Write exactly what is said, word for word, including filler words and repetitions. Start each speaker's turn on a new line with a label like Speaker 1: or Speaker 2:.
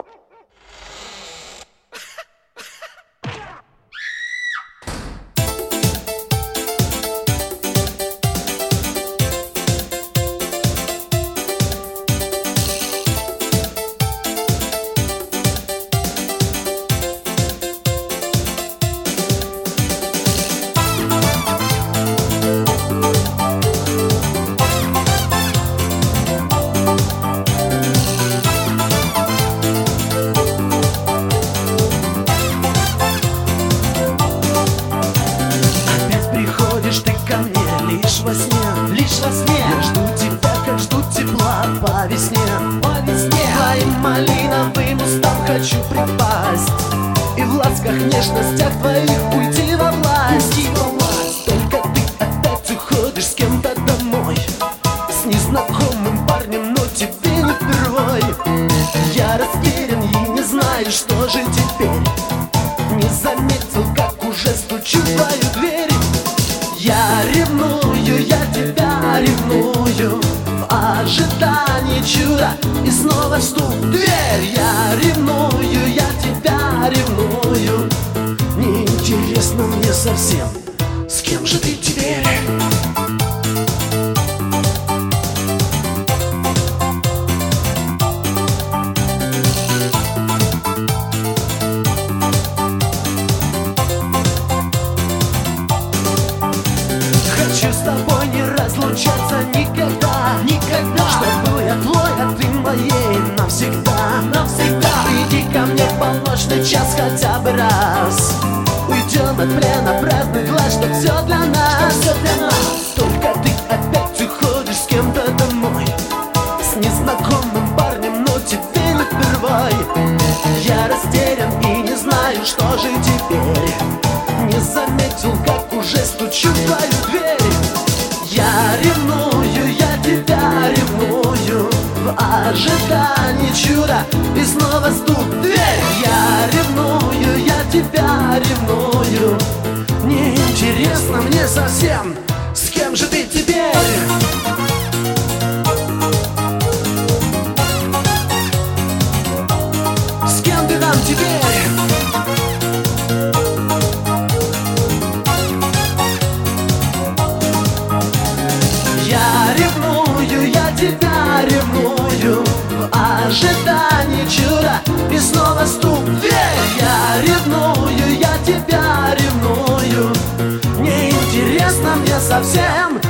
Speaker 1: Лишь во сне, лишь во сне я жду тебя, как жду тепла по весне, по весне. Твоим малиновым устам хочу припасть и в ласках, нежностях твоих уйти во власть, уйти во власть. Только ты опять уходишь с кем-то домой, с незнакомым парнем, но тебе не впервой. Я растерян и не знаю, что же теперь. Не заметил, как уже стучу в твою дверь. Я ревную, я тебя ревную, в ожидании чуда и снова стук в дверь. Я ревную, я тебя ревную, неинтересно мне совсем, с кем же ты теперь? Хочу с тобой не разлучаться никогда, никогда. Чтобы я твой, а ты моей навсегда, навсегда. Приди ко мне в полночный час хотя бы раз. Уйдем от плена праздных глаз, что все для нас, все для нас. Только ты опять уходишь с кем-то домой, с незнакомым парнем, но тебе не впервой. Я растерян и не знаю, что же теперь. Не заметил, как уже стучу в твою дверь. Я ревную, я тебя ревную, в ожидании чуда и снова стук в дверь. Я ревную, я тебя ревную, неинтересно мне совсем, с кем же ты теперь? С кем ты там теперь? Я ревную, я тебя ревную, в ожидании чуда и снова стук в дверь. Я ревную, я тебя ревную, неинтересно мне совсем,